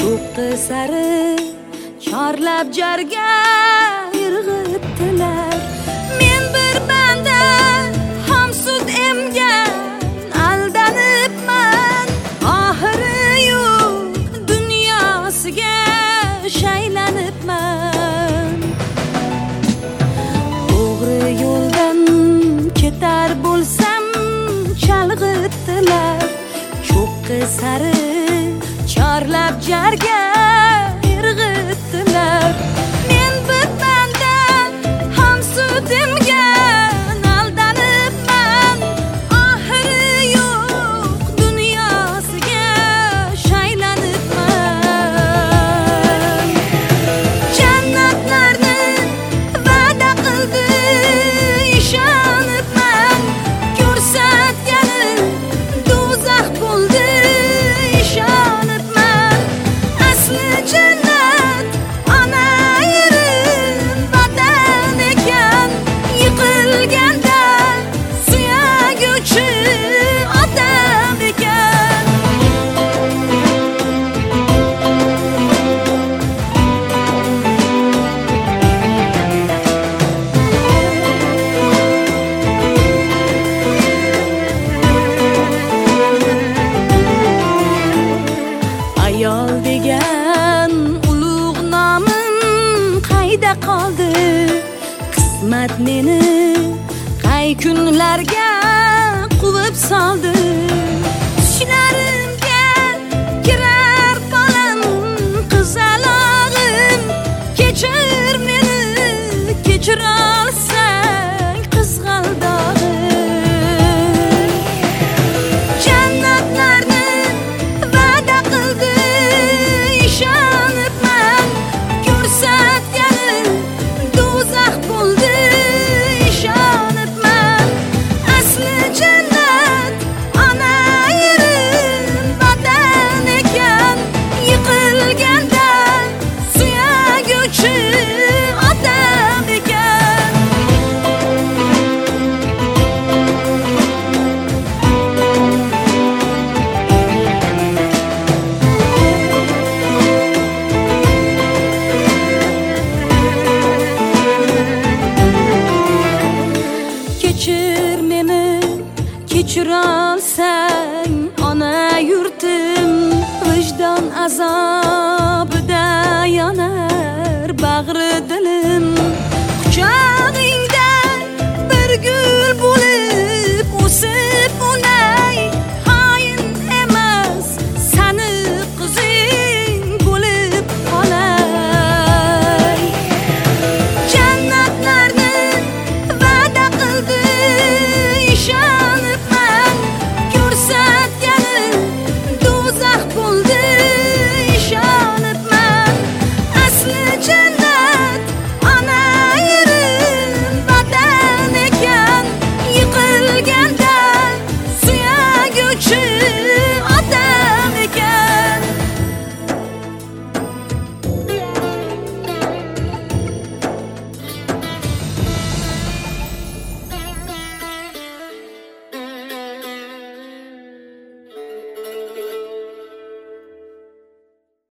cho'qqi sari chorlab jarga irg'itdilar. Men bir banda hamsud emgan aldanibman, oxiri yo'q dunyosiga shaylanibman. To'g'ri yo'ldan ketar bo'lsam chalg'itdilar, cho'qqi sari chorlab jarga irg'itdilar. Men bir banda hamsud emgan aldanibman, oxiri yo'q dunyosiga shaylanibman. Jannatlarni va'da qildi ishonibman, ko'rsatgani do'zax bo'ldi ishonibman. Asli jannat ona yerim vatan ekan, yiqilganda suyaguvchi otam ekan. Ayol degan ulug' nomim qayda qoldi? Qismat meni qay kunlarga quvib soldi? Tushlarimga kirar bolam qizalog'im, kechir meni, kechirolsang qizg'aldog'im. Jannatlarni va'da qildi ishonibman, ko'rsatgani do'zax bo'ldi ishonibman. Asli jannat ona yerim vatan ekan, yiqilganda suyaguvchi otam ekan. Kechir meni, kechirolsang ona yurtim, vijdon azob